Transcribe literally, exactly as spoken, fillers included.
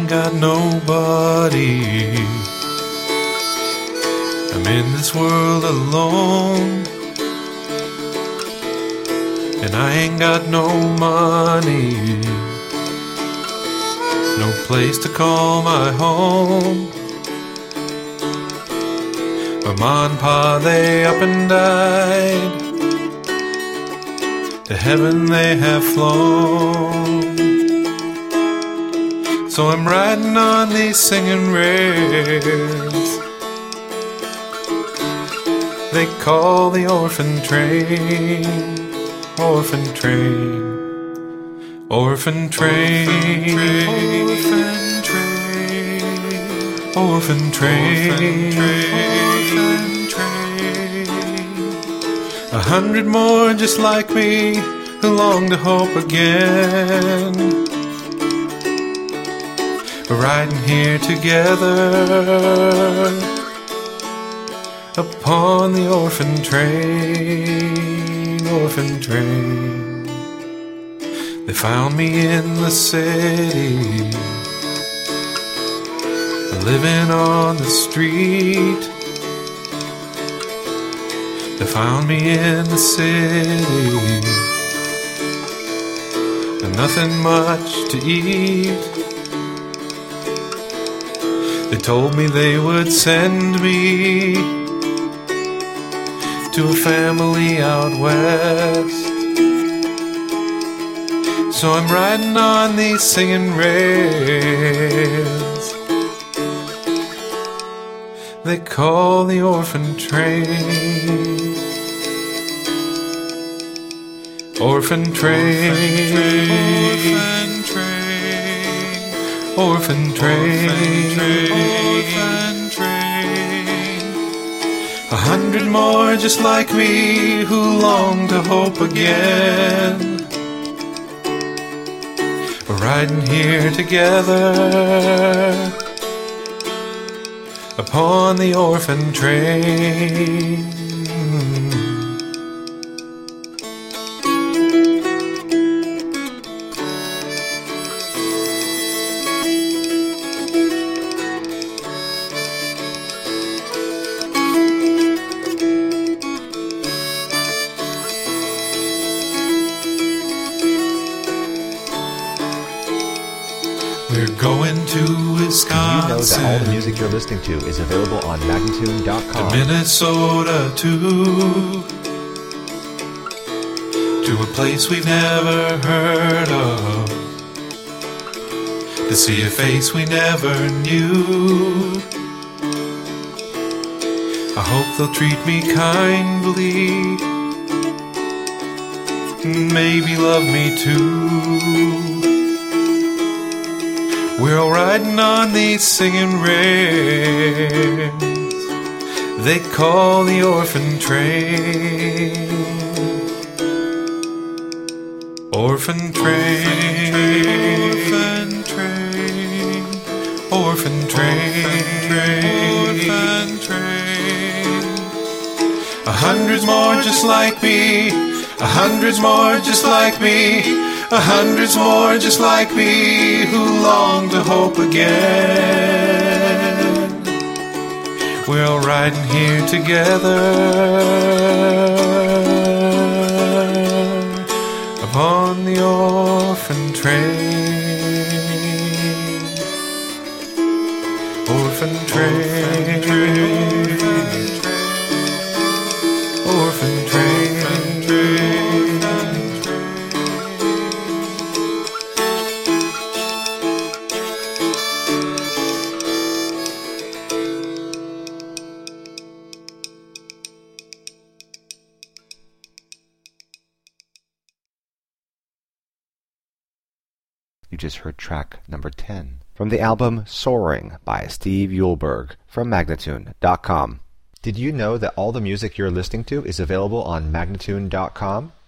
ain't got nobody. I'm in this world alone, and I ain't got no money, no place to call my home. My ma and pa, they up and died, to heaven they have flown. So I'm riding on these singing rails they call the orphan train. Orphan train, orphan train, orphan train, orphan train, orphan train. A hundred more just like me who long to hope again. We're riding here together upon the orphan train, orphan train. They found me in the city, living on the street. They found me in the city, and nothing much to eat. They told me they would send me to a family out west. So I'm riding on these singing rails they call the orphan train. Orphan train, orphan train, orphan train, orphan train. A hundred more just like me who long to hope again. We're riding here together upon the orphan train. We're going to Wisconsin. Do you know that all the music you're listening to is available on Magnatune dot com? To Minnesota too, to a place we've never heard of, to see a face we never knew. I hope they'll treat me kindly, maybe love me too. We're all riding on these singing rails they call the orphan train. Orphan train, orphan train, orphan train, orphan train. A hundred more just like me, a hundred more just like me, a hundred more just like me who long to hope again. We're all riding here together upon the orphan train. Orphan train, orphan train, orphan train. You just heard track number ten from the album Soaring by Steve Eulberg from Magnatune dot com. Did you know that all the music you're listening to is available on Magnatune dot com?